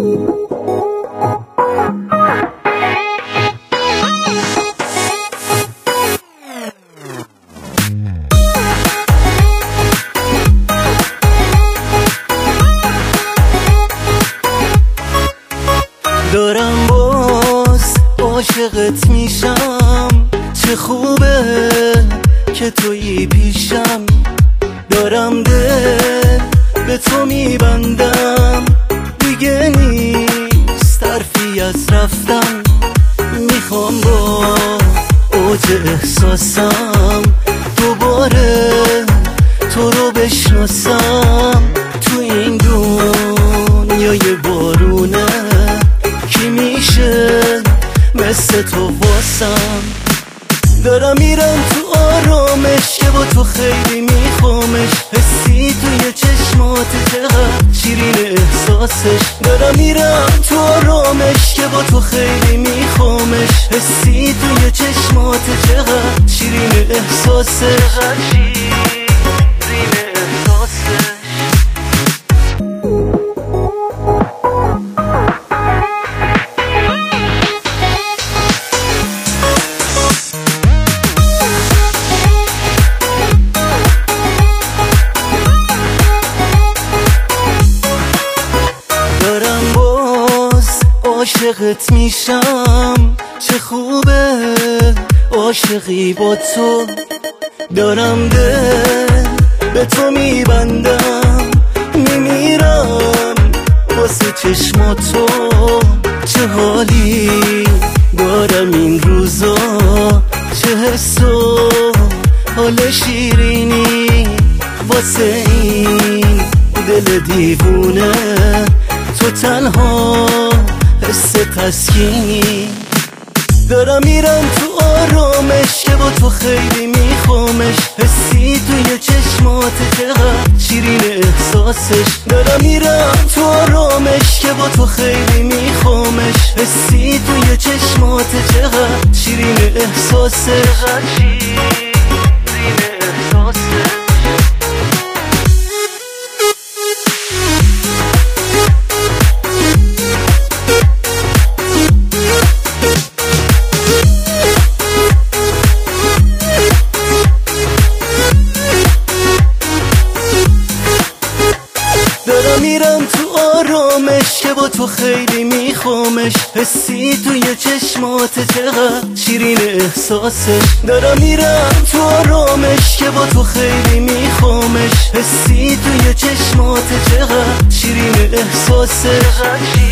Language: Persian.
دارم باز عاشقت میشم، چه خوبه که تویی پیشم. دارم دل به تو میبندم، دیگه نیست حرفی از رفتن. میخوام با اوج احساسم دوباره تو رو بشناسم. تو این دنیای بارونه کی میشه مثل تو واسم؟ دارم میرم تو آرامش که با تو خیلی میخوامش. حسی توی چشمات چقدر شیرین احساسش. دارم میرم تو آرامش که با تو خیلی میخوامش. حسی توی چشمات چقدر شیرین احساسش. عاشقت میشم، چه خوبه عاشقی با تو. دارم دل به تو میبندم، میمیرم واسه چشماتو. چه حالی دارم این روزا، چه حس و حال شیرینی واسه این دل دیوونه. تو تنها حس تسکینی. دارم میرم تو آرامش که با تو خیلی میخوامش. حسی توی چشمات چقدر شیرین احساسش. دارم میرم تو آرامش که با تو خیلی میخوامش. حسی توی چشمات چقدر شیرین احساسش. دارم میرم تو آرامش که با تو خیلی میخوامش. حسی توی چشمات چقدر شیرین احساسش. دارم میرم تو آرامش که با تو خیلی میخوامش. حسی توی چشمات چقدر شیرین احساسش.